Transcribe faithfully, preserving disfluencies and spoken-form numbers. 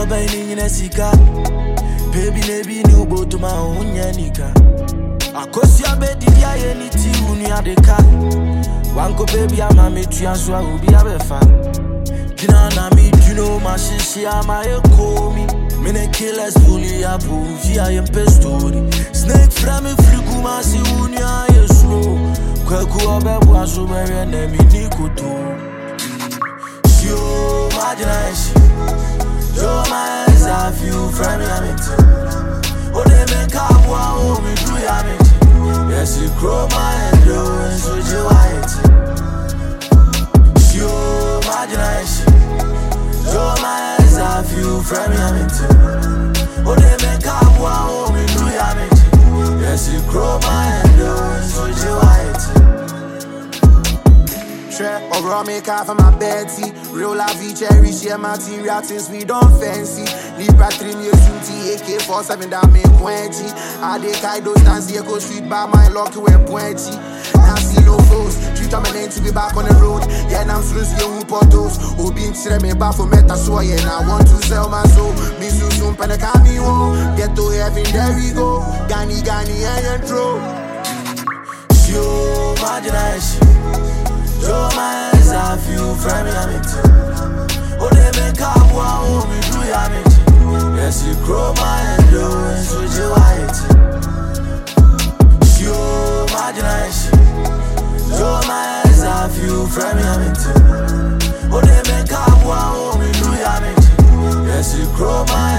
no bani in a sika. Baby, baby, new boat to my own yanika. I cost your bed, if I anything, when you are the car. One go baby, I'm a matrian, so I will be a fan. Kina me, you know, my shishi, I'm a call me. Mene killers fully approve, I am pestori. Snake from a friguma, see, when you are slow. Kwaku abebu asumere and emi nikutu. Yo, imagination. Yo, my eyes are few from me, I'm it. Oh, they make up one, we do ya it. Yes, you grow my head, and so you are it. Yo, imagination. Yo, my eyes are few from me, I'm it. Oh, they make up one, we do ya it. Yes, you grow my head, and so you are it. Or raw make half of my Betty. Real life cherry share material things we don't fancy. Libra three years A K forty-seven that make twenty. I dey kite those dance here go street by my lucky way twenty. Now see no flows. Treat on my name to be back on the road. Yeah, now I'm through your whoop or those. Who been to me back for meta so yeah, now I want to sell my soul. Me soon soon pen a me home. Get to heaven, there we go. Gani Gani and throw. Yo, imagination. Yo, my eyes are few from me, I'm it. Oh, they make up one, we do ya it. Yes, you grow my head, and so you are it. Yo, imagination. Yo, my eyes are few from me, I'm it. Oh, they make up one, we do ya it. Yes, you grow my